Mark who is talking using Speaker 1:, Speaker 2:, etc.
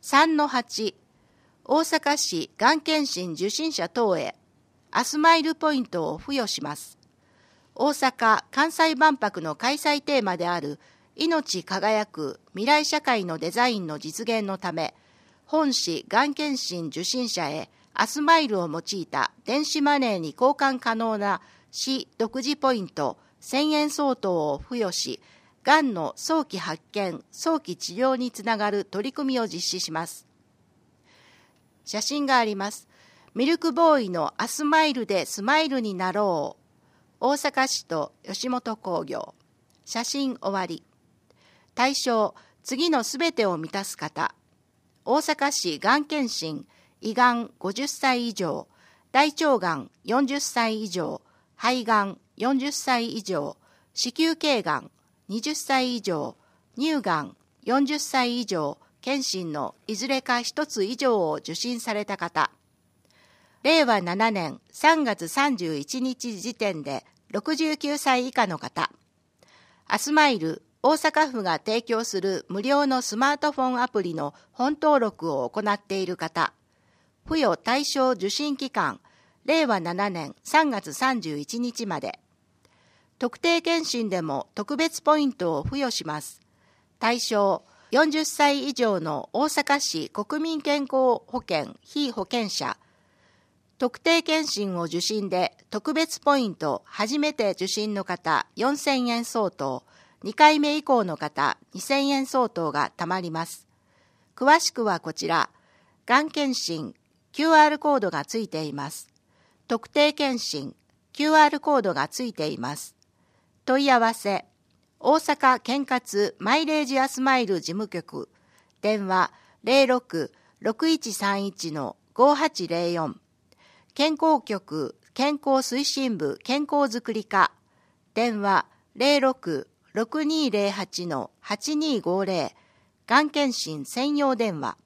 Speaker 1: 3-8、大阪市がん検診受診者等へアスマイルポイントを付与します。大阪・関西万博の開催テーマである命輝く未来社会のデザインの実現のため、本市がん検診受診者へアスマイルを用いた電子マネーに交換可能な市独自ポイント1000円相当を付与し、がんの早期発見・早期治療につながる取り組みを実施します。写真があります。ミルクボーイのアスマイルでスマイルになろう。大阪市と吉本興業。写真終わり。対象、次のすべてを満たす方。大阪市がん検診、胃がん50歳以上、大腸がん40歳以上、肺がん40歳以上、子宮頸がん20歳以上、乳がん40歳以上、検診のいずれか一つ以上を受診された方。令和7年3月31日時点で69歳以下の方。アスマイル大阪府が提供する無料のスマートフォンアプリの本登録を行っている方。付与対象受診期間、令和7年3月31日まで。特定健診でも特別ポイントを付与します。対象、40歳以上の大阪市国民健康保険被保険者。特定健診を受診で特別ポイント初めて受診の方4000円相当、2回目以降の方2000円相当がたまります。詳しくはこちら、がん検診 QR コードがついています。特定健診 QR コードがついています。問い合わせ、大阪健活マイレージアスマイル事務局、電話 06-6131-5804、健康局健康推進部健康づくり課、電話 06-6208-8250、がん検診専用電話。